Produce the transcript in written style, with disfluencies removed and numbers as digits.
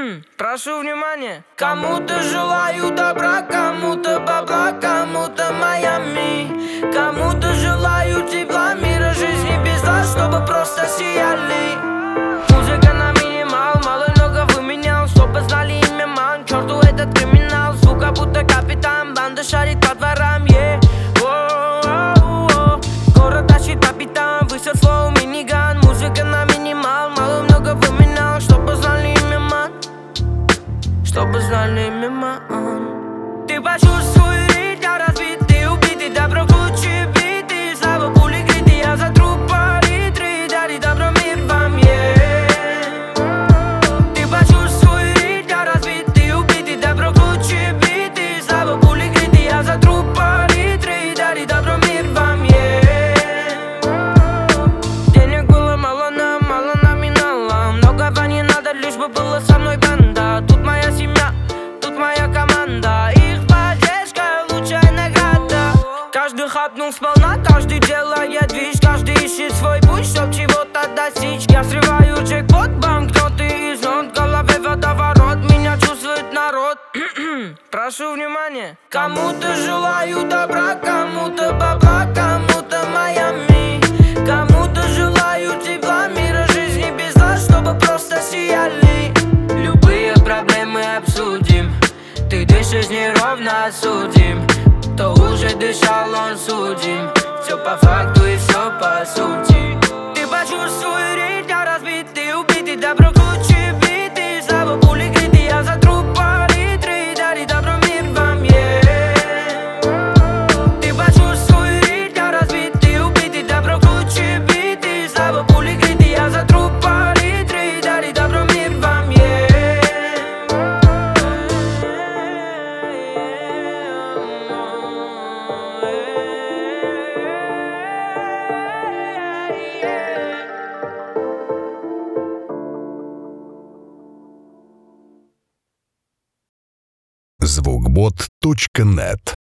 Прошу внимания. Кому-то желаю добра, кому-то бабла, кому-то Майами. Кому-то желаю тепла, мира, жизни без зла, чтобы просто сияли. Музыка на минимал, мало много выменял, чтобы знали имя ман. К черту этот криминал, звука будто капитан, банда шарит по дворам, город тащит капитан, высер флоу, миниган. Музыка на минимал, мало много выменял, чтобы знали имя ман, чтобы знали имя ман. Ты почувствуй ритм, я разбит, ты убитый, добро круче биты. Слава пули гриты, я за труп палитры, дари добро мир вам, Ты почувствуй ритм, я разбит, ты убитый, добро круче биты. Слава пули гриты, я за труп палитры, дари добро мир вам, Денег было мало номинала, многого не надо, лишь бы было со мной банда. Тут моя семья, тут моя команда, их поддержка лучшая награда. Каждый хапнул сполна, каждый делает движ, каждый ищет свой путь, чтоб чего-то достичь. Я срываю джекпот, банкноты из нот, в голове водоворот, меня чувствует народ. Прошу внимания. Кому-то желаю добра, кому-то бабла, кому-то Майами. Кому-то желаю тепла, мира, жизни без зла, чтобы просто сияли. Любые проблемы обсудим, ты дышишь неровно, осудим. Кто уже дышал, он судим. Все по факту и все по сути. Ты почувствуй ритм, я разбит, ты убитый, добро круче биты. Слава пули гриты, я за труп палитры, дари добро мир вам, Ты почувствуй ритм, я разбит, ты убитый, добро круче биты. Слава пули гриты, я за труп палитры, дари добро мир вам, Звукбот.нет